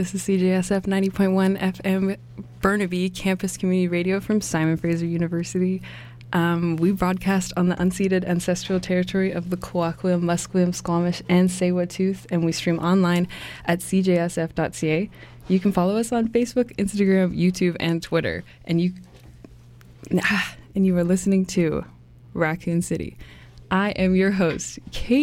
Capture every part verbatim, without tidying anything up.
This is C J S F ninety point one F M Burnaby Campus Community Radio from Simon Fraser University. Um, we broadcast on the unceded ancestral territory of the Kwakwam, Musqueam, Squamish, and Tsleil-Waututh, and we stream online at c j s f dot c a. You can follow us on Facebook, Instagram, YouTube, and Twitter. And you, and you are listening to Raccoon City. I am your host,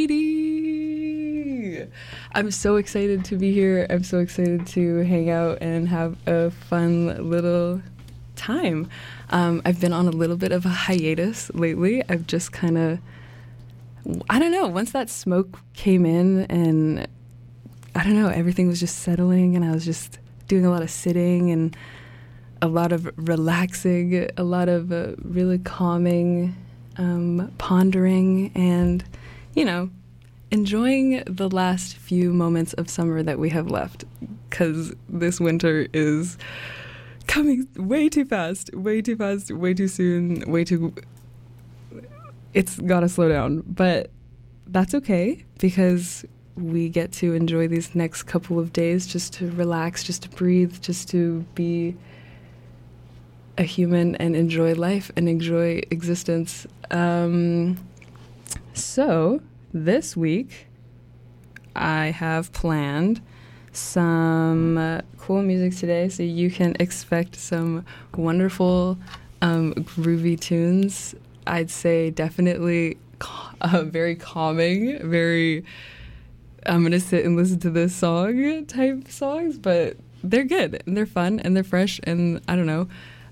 Katie. I'm so excited to be here. I'm so excited to hang out and have a fun little time. Um, I've been on a little bit of a hiatus lately. I've just kind of, I don't know, once that smoke came in and I don't know, everything was just settling and I was just doing a lot of sitting and a lot of relaxing, a lot of uh, really calming, um, pondering and, you know, enjoying the last few moments of summer that we have left, because this winter is coming way too fast, way too fast, way too soon, way too... It's gotta slow down, but that's okay, because we get to enjoy these next couple of days just to relax, just to breathe, just to be a human and enjoy life and enjoy existence. Um, so, this week, I have planned some uh, cool music today, so you can expect some wonderful, um, groovy tunes. I'd say definitely uh, very calming, very, I'm going to sit and listen to this song type songs, but they're good, and they're fun, and they're fresh, and I don't know.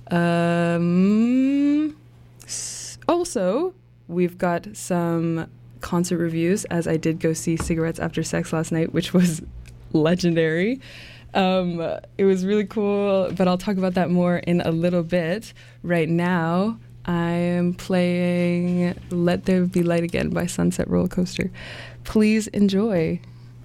Um, also, we've got some concert reviews, as I did go see Cigarettes After Sex last night, which was legendary. Um, it was really cool, but I'll talk about that more in a little bit. Right now, I am playing Let There Be Light Again by Sunset Roller Coaster. Please enjoy.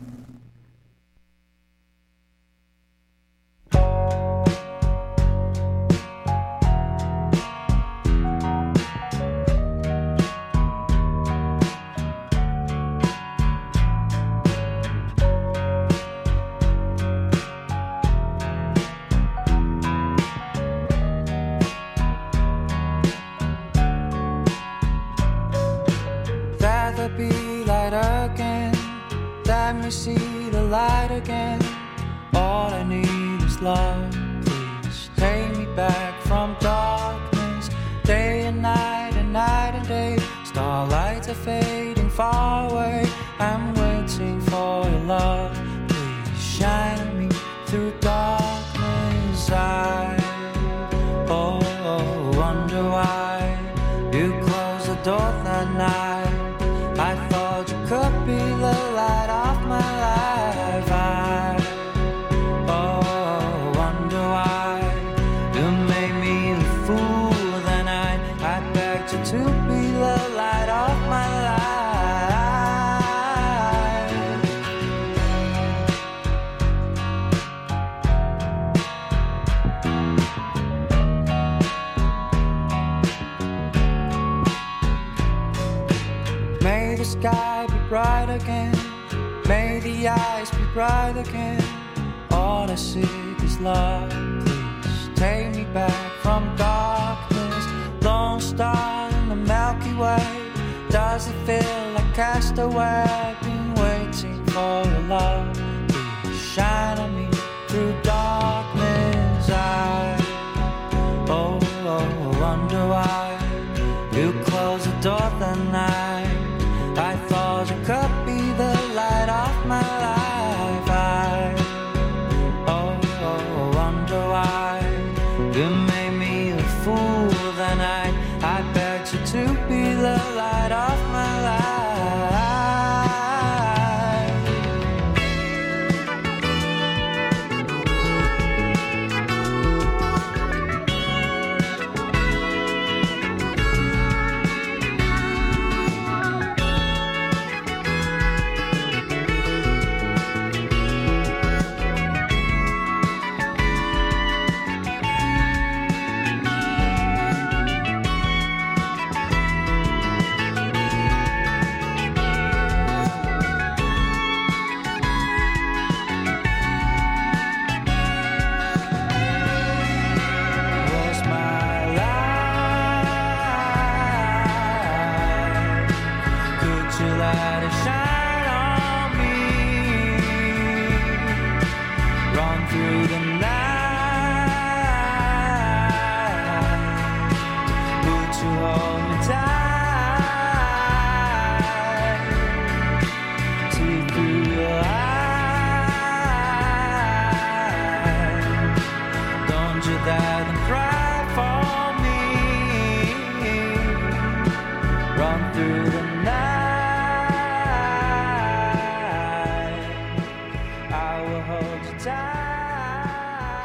See the light again. All I need is love. Please take me back from darkness. Day and night and night and day. Starlights are fading far away. I'm waiting for your love. Please shine on me through darkness. I oh, oh wonder why you closed the door that night. I thought you could be the light of my life. I, oh, wonder why you made me a fool that night. I begged you to be the light of my life. May the sky be bright again. May the eyes be bright again. All I seek is love. Please take me back from darkness. Lone star in the Milky Way. Does it feel like castaway? I've been waiting for your love. Please shine on me through darkness. I oh, oh wonder why you closed the door that night. I thought you could be the light of my life. I, oh, oh, wonder why you made me a fool that night. I begged you to be the light of my life. through the night. Would you hold me tight? See through your eyes. Don't you dare to cry for me. Run through the night. I will hold you tight.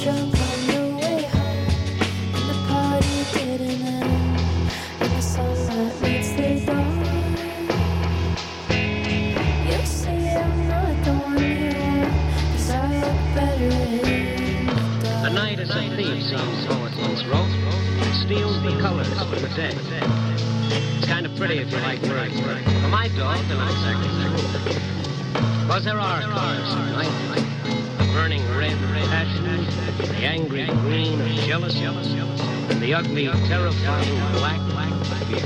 drunk on the way home, and the party didn't end, and the sunlight meets the dawn. You say I'm not the one you want, 'cause I look better in the dark. The night is a thief, some poet once wrote. It steals the colors from the day. It's kind of pretty if you like words. For my dog, they're not exactly true. Because there are colors tonight. The burning red of passion, the angry green of jealousy, and the ugly, terrifying black of fear.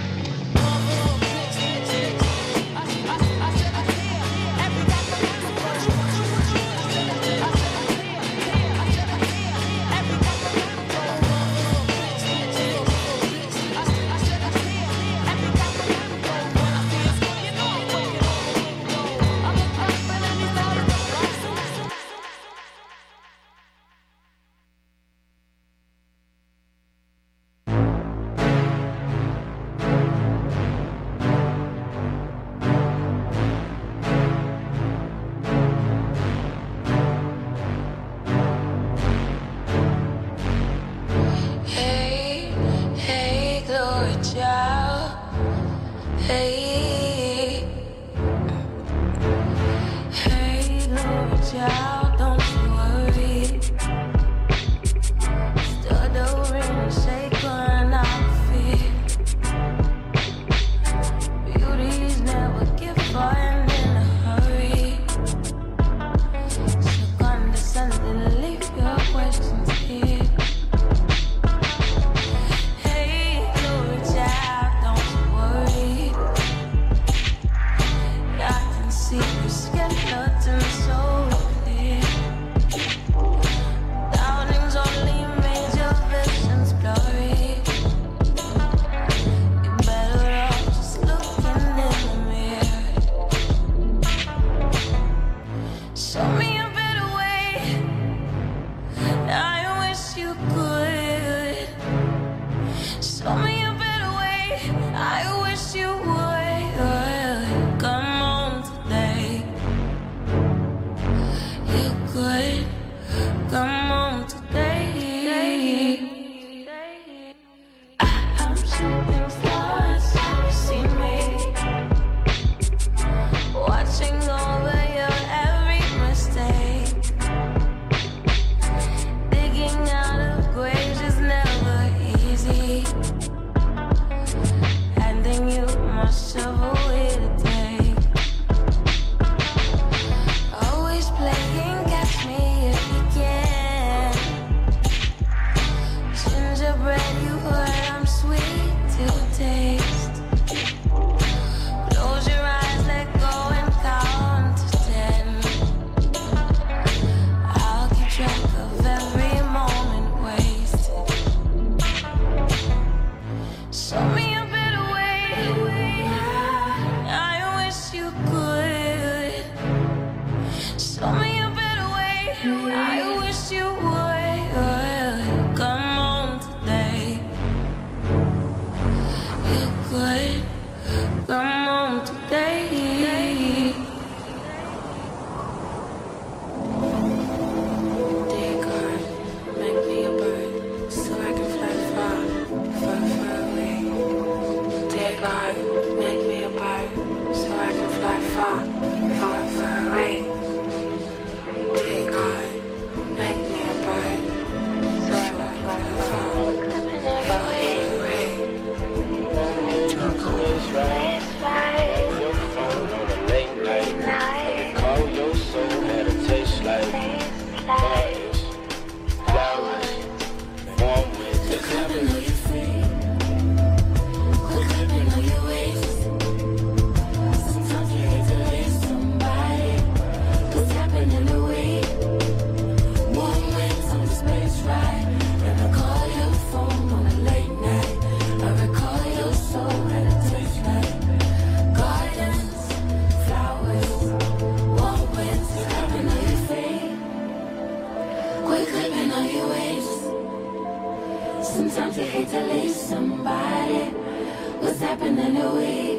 Sometimes you hate to leave somebody. What's happening to we?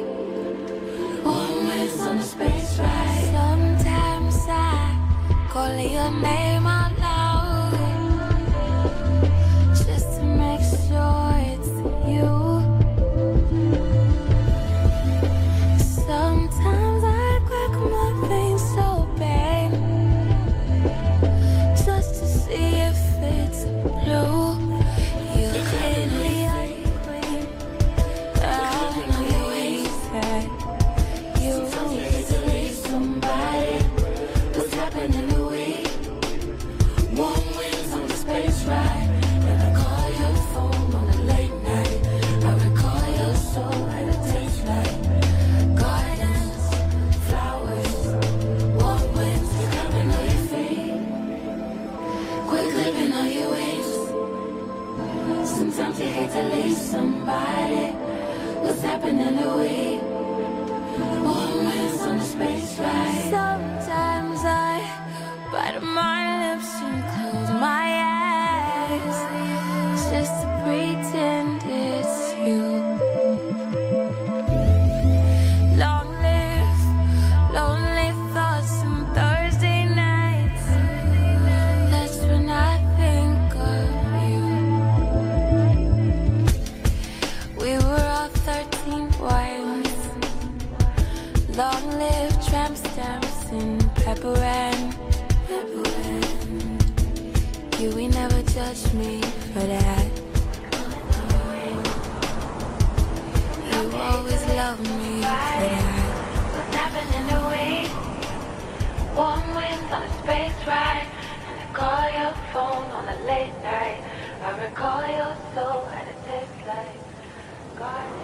Warm winds on the space ride. Sometimes I call your name out loud. Sometimes you hate to leave somebody. What's happening to we? Warm winds on the space ride. Sometimes I bite my lips and close my eyes just to pretend it's you. Long live lonely thoughts and Thursday nights. That's when I think of you. We were all thirteen wines. Long live tramp stamps and pepper and pepper and you, we never judged me for that. You always loved me for that. What's happening to we? Warm winds on a space ride. And I call your phone on a late night. I recall your soul and it tastes like garden.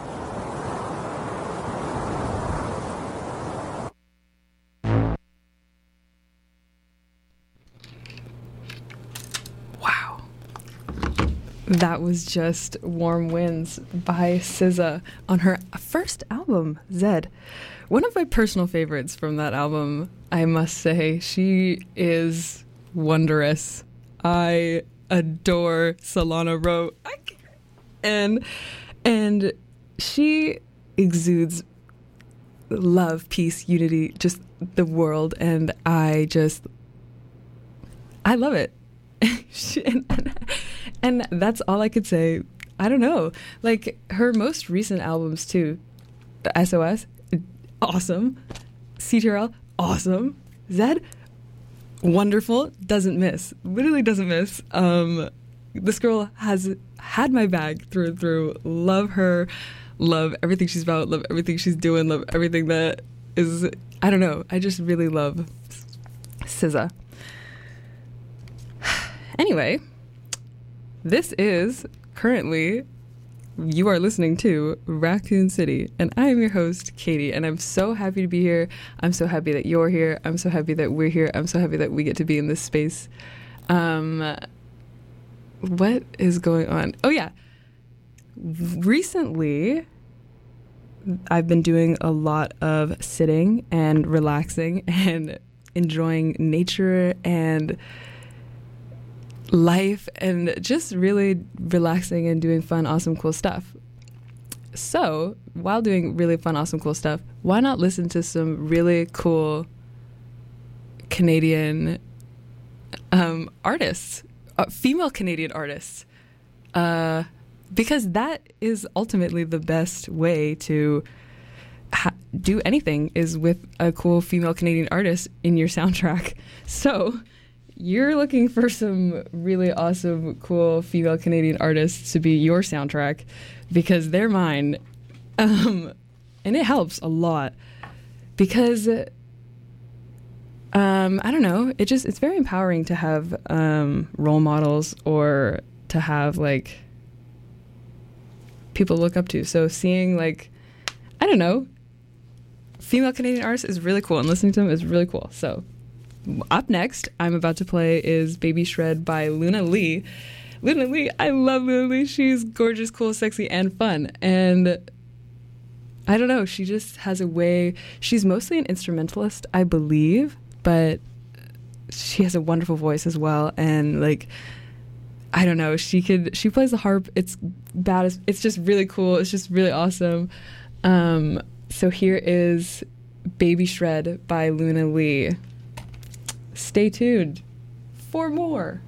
Wow. That was just Warm Winds by S Z A on her first album, Zed. One of my personal favorites from that album, I must say. She is wondrous. I adore Solana Rowe. I and and she exudes love, peace, unity, just the world, and I just I love it. she, and, and that's all I could say. I don't know. Like her most recent albums too, S O S, awesome. C T R L, awesome. Zed, wonderful. Doesn't miss. Literally doesn't miss. Um, this girl has had my bag through and through. Love her. Love everything she's about. Love everything she's doing. Love everything that is. I don't know. I just really love S Z A. Anyway, this is currently, you are listening to Raccoon City, and I am your host, Katie, and I'm so happy to be here. I'm so happy that you're here. I'm so happy that we're here. I'm so happy that we get to be in this space. Um, what is going on? Oh, yeah. Recently, I've been doing a lot of sitting and relaxing and enjoying nature and life and just really relaxing and doing fun, awesome, cool stuff. So while doing really fun, awesome, cool stuff, why not listen to some really cool Canadian um, artists, uh, female Canadian artists, uh, because that is ultimately the best way to ha- do anything is with a cool female Canadian artist in your soundtrack. So you're looking for some really awesome, cool female Canadian artists to be your soundtrack because they're mine. Um, and it helps a lot because, um, I don't know, it just, it's very empowering to have um, role models or to have, like, people to look up to. So seeing, like, I don't know, female Canadian artists is really cool and listening to them is really cool. So up next, I'm about to play is Baby Shred by Luna Lee. Luna Lee, I love Luna Lee. She's gorgeous, cool, sexy, and fun. And I don't know, she just has a way. She's mostly an instrumentalist, I believe, but she has a wonderful voice as well. And like, I don't know, she could. She plays the harp. It's bad. As, it's just really cool. It's just really awesome. Um, so here is Baby Shred by Luna Lee. Stay tuned for more.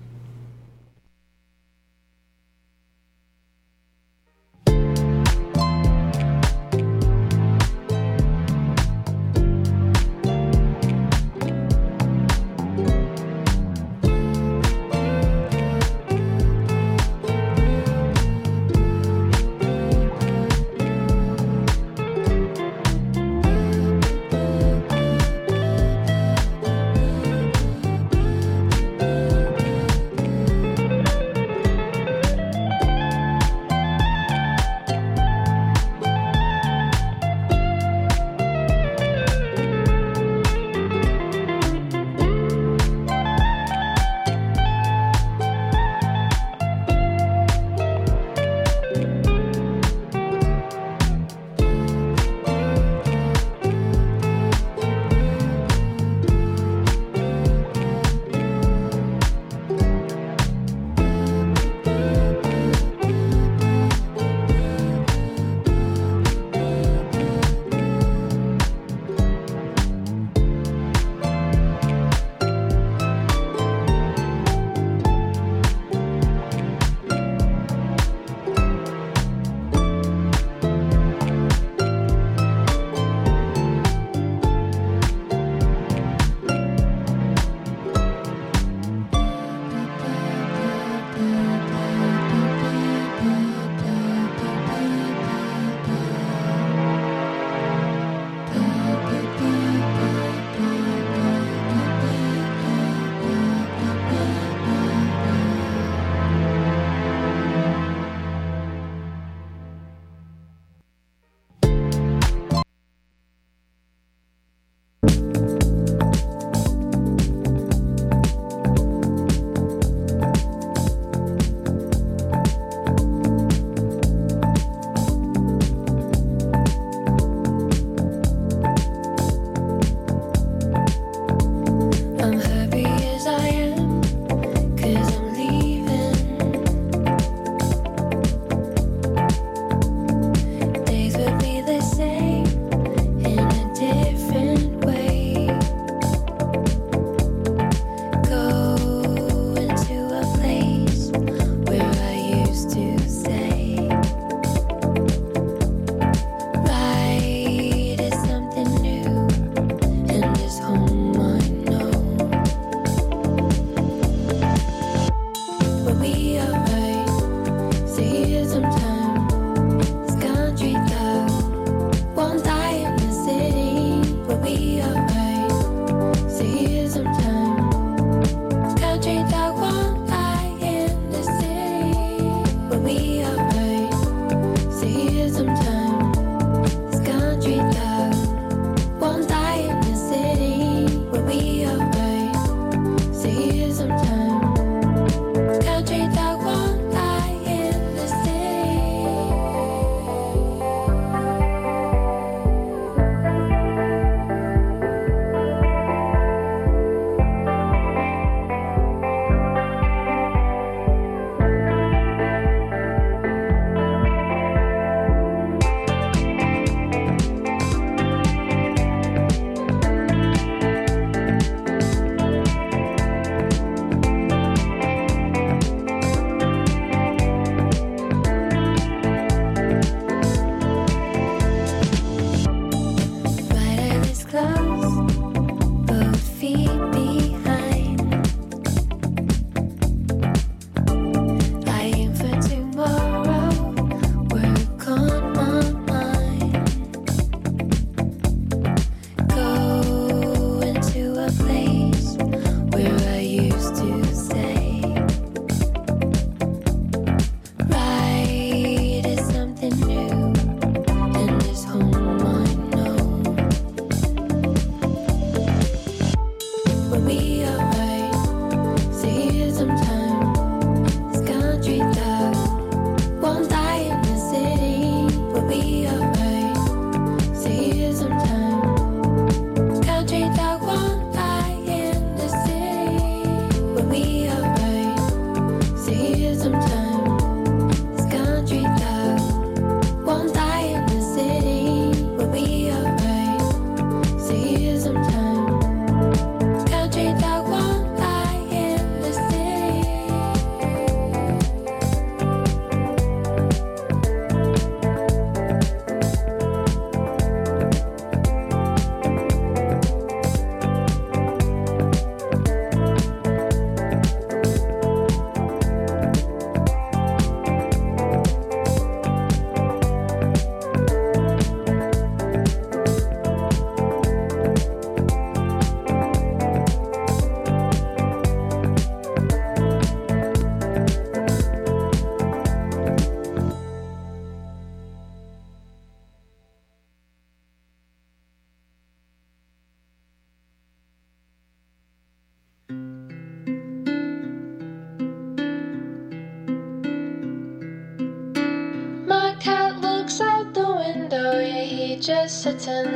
just sits and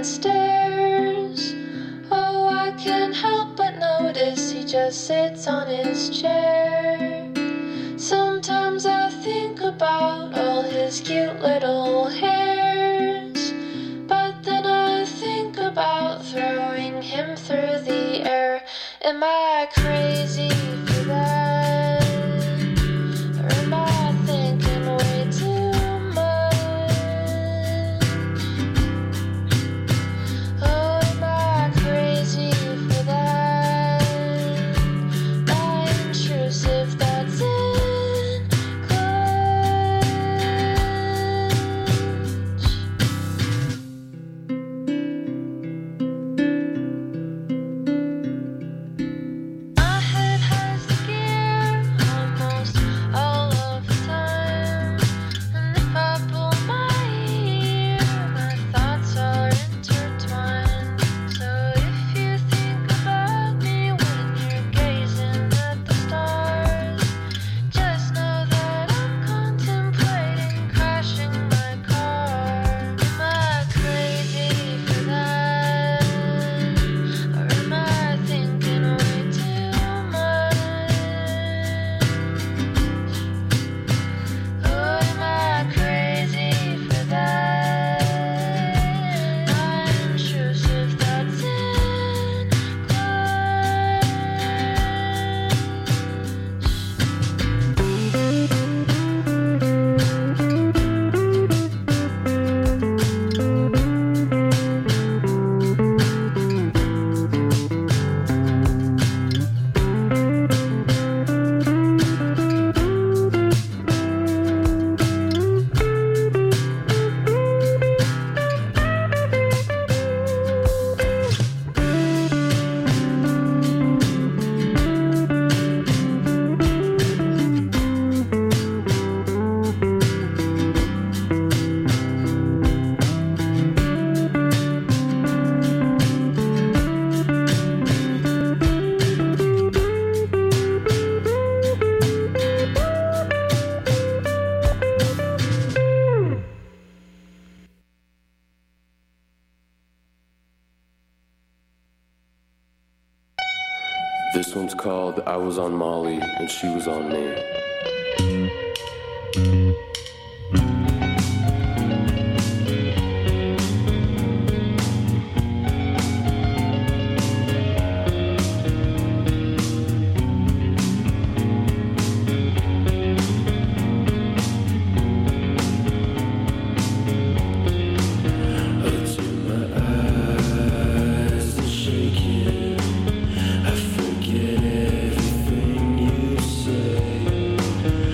stares. Oh, I can't help but notice he just sits on his chair. Sometimes I think about all his cute little hairs, but then I think about throwing him through the air. Am I crazy for that? Or am I thinking way too much? Oh, am I crazy for that? Not intrusive, that's in clutch. I had This one's called I Was on Molly and She Was on Me.